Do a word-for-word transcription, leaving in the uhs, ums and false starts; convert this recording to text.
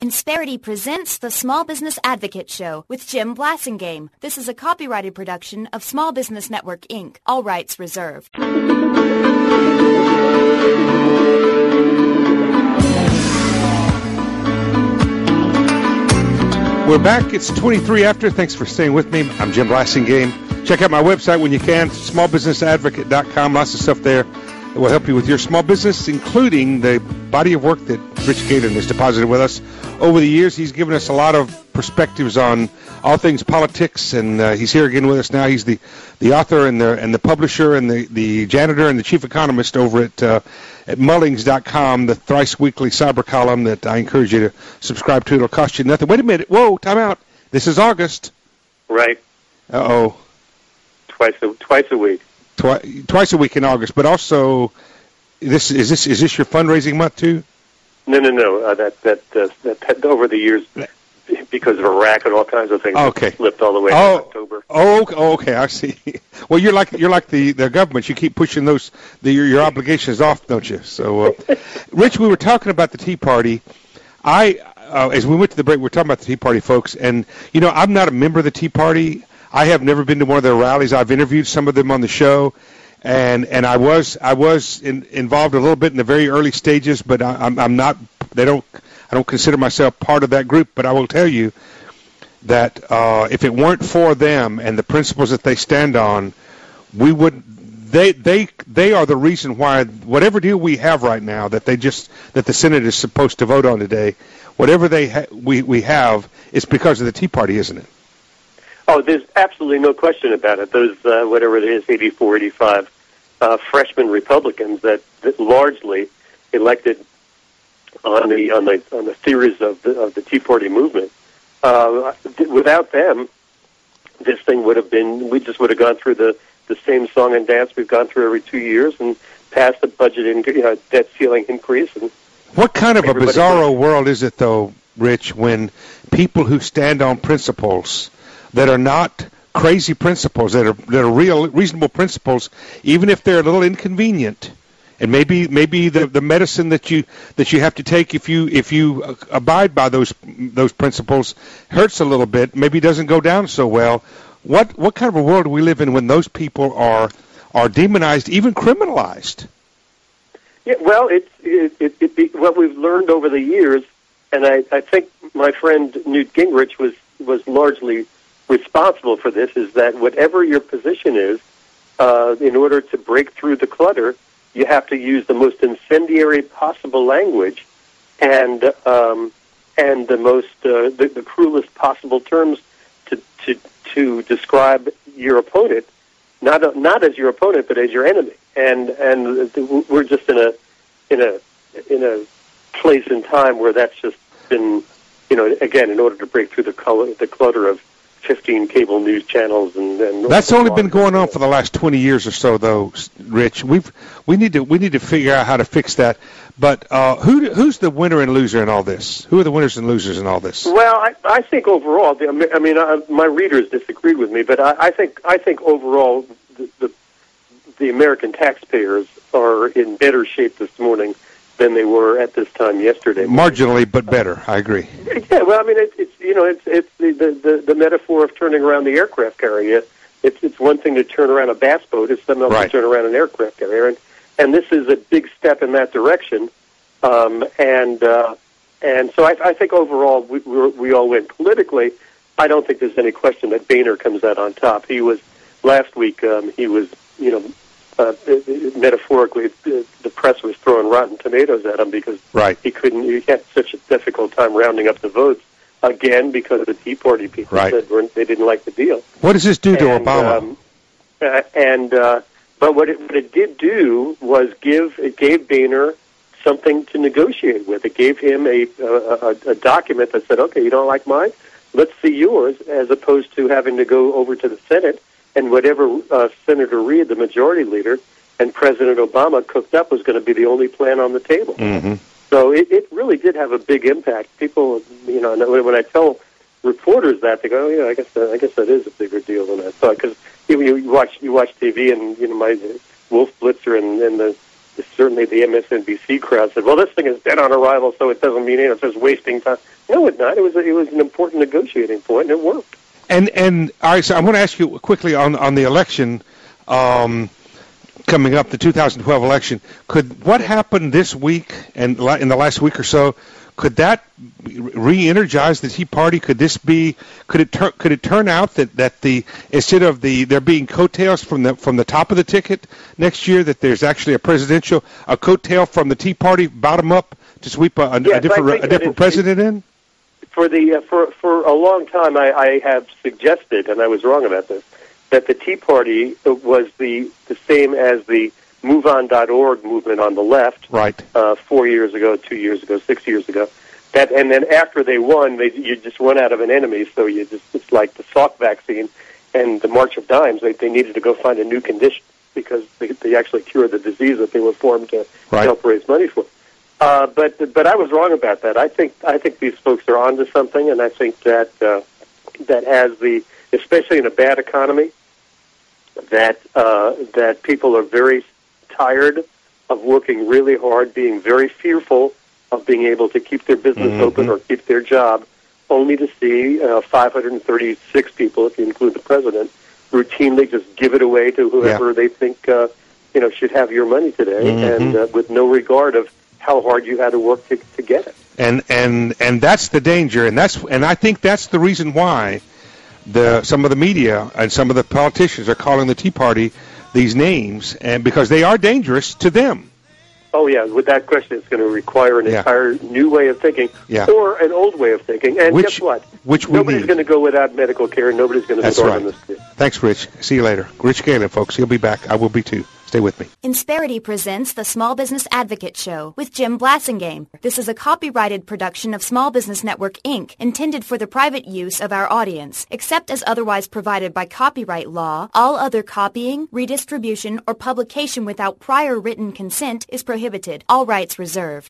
Insperity presents the Small Business Advocate Show with Jim Blasingame. This is a copyrighted production of Small Business Network, Incorporated. All rights reserved. We're back. It's twenty-three after. Thanks for staying with me. I'm Jim Blasingame. Check out my website when you can, small business advocate dot com. Lots of stuff there that will help you with your small business, including the body of work that Rich Gaydon has deposited with us over the years. He's given us a lot of perspectives on all things politics, and uh, he's here again with us now. He's the, the author and the and the publisher and the, the janitor and the chief economist over at uh, at Mullings dot com, the thrice weekly cyber column that I encourage you to subscribe to. It'll cost you nothing. Wait a minute. Whoa, time out. This is August. Right. Uh-oh. Twice a, twice a week. Twi- twice a week in August, but also, this is this is this your fundraising month too? No, no, no. Uh, that, that, uh, that that over the years, because of Iraq and all kinds of things, okay, slipped all the way oh, to October. Oh, oh, okay, I see. Well, you're like you're like the, the government. You keep pushing those the, your, your obligations off, don't you? So, uh, Rich, we were talking about the Tea Party. I, uh, as we went to the break, we were talking about the Tea Party folks, and you know, I'm not a member of the Tea Party. I have never been to one of their rallies. I've interviewed some of them on the show, and and I was I was in, involved a little bit in the very early stages, but I, I'm I'm not. They don't. I don't consider myself part of that group. But I will tell you that uh, if it weren't for them and the principles that they stand on, we would. They they they are the reason why whatever deal we have right now that they just that the Senate is supposed to vote on today, whatever they ha- we we have, is because of the Tea Party, isn't it? Oh, there's absolutely no question about it. Those, uh, whatever it is, eighty-four, eighty-five uh, freshman Republicans that, that largely elected on the on the on the theories of the of the Tea Party movement. Uh, without them, this thing would have been. We just would have gone through the, the same song and dance we've gone through every two years and passed the budget in, you know, debt ceiling increase. And what kind of a bizarro world is it, though, Rich, when people who stand on principles that are not crazy principles, that are that are real, reasonable principles, even if they're a little inconvenient, and maybe maybe the, the medicine that you that you have to take if you if you abide by those those principles hurts a little bit, maybe doesn't go down so well. What what kind of a world do we live in when those people are are demonized, even criminalized? Yeah, well, it's it, it, it, what we've learned over the years, and I, I think my friend Newt Gingrich was was largely responsible for this, is that whatever your position is, uh, in order to break through the clutter, you have to use the most incendiary possible language and um, and the most uh, the, the cruelest possible terms to to to describe your opponent, not not as your opponent but as your enemy. And and we're just in a in a in a place in time where that's just been, you know, again, in order to break through the color, the clutter of fifteen cable news channels, and, and that's only been going on for the last twenty years or so, though, Rich. We've we need to we need to figure out how to fix that. But uh, who who's the winner and loser in all this? Who are the winners and losers in all this? Well, I, I think overall, the, I mean, I, my readers disagreed with me, but I, I think I think overall the, the the American taxpayers are in better shape this morning than they were at this time yesterday. Marginally, but better. I agree. Yeah, well, I mean, it's, it's you know, it's it's the, the, the metaphor of turning around the aircraft carrier. It's it's one thing to turn around a bass boat; it's something else right. to turn around an aircraft carrier, and and this is a big step in that direction. Um, and uh, and so I, I think overall we we, we all win politically. I don't think there's any question that Boehner comes out on top. He was last week. Um, he was you know. Uh, metaphorically, the, the press was throwing rotten tomatoes at him because right. he couldn't. He had such a difficult time rounding up the votes again because the Tea Party people right. said weren't, they didn't like the deal. What does this do to and, Obama? Um, uh, and uh, but what it, what it did do was give it gave Boehner something to negotiate with. It gave him a, a, a document that said, "Okay, you don't like mine? Let's see yours," as opposed to having to go over to the Senate. And whatever uh, Senator Reid, the majority leader, and President Obama cooked up was going to be the only plan on the table. Mm-hmm. So it, it really did have a big impact. People, you know, when I tell reporters that, they go, "Oh, yeah, I guess that, I guess that is a bigger deal than I thought." Because you, you watch you watch T V, and you know, my Wolf Blitzer and, and the certainly the M S N B C crowd said, well, this thing is dead on arrival, so it doesn't mean anything. It's just wasting time. No, it's not. It was, it was an important negotiating point, and it worked. And, and all right, so I'm going to ask you quickly on, on the election um, coming up, the two thousand twelve election. Could what happened this week and in the last week or so, could that re-energize the Tea Party? Could this be? Could it turn? Could it turn out that, that the instead of the there being coattails from the from the top of the ticket next year, that there's actually a presidential a coattail from the Tea Party bottom up to sweep a, a, yes, a different a different president in? For the uh, for for a long time, I, I have suggested, and I was wrong about this, that the Tea Party was the the same as the move on dot org movement on the left, right? Uh, four years ago, two years ago, six years ago. That and then after they won, they you just run out of an enemy. So you just it's like the Salk vaccine and the March of Dimes. They they needed to go find a new condition because they, they actually cured the disease that they were formed to right. help raise money for. Uh, but but I was wrong about that. I think I think these folks are onto something, and I think that uh, that as the especially in a bad economy, that uh, that people are very tired of working really hard, being very fearful of being able to keep their business mm-hmm. open or keep their job, only to see uh, five hundred thirty-six people, if you include the president, routinely just give it away to whoever yeah. they think uh, you know should have your money today, mm-hmm. and uh, with no regard of how hard you had to work to, to get it. And and and that's the danger, and that's and I think that's the reason why the some of the media and some of the politicians are calling the Tea Party these names, and because they are dangerous to them. Oh yeah, with that question, it's going to require an yeah. entire new way of thinking, yeah. or an old way of thinking. And which, guess what? Which nobody's need. going to go without medical care. Nobody's going to That's starve right. in the street. Thanks, Rich. See you later. Rich Galen, folks. He'll be back. I will be too. Stay with me. Insperity presents the Small Business Advocate Show with Jim Blassingame. This is a copyrighted production of Small Business Network, Incorporated, intended for the private use of our audience. Except as otherwise provided by copyright law, all other copying, redistribution, or publication without prior written consent is prohibited. All rights reserved.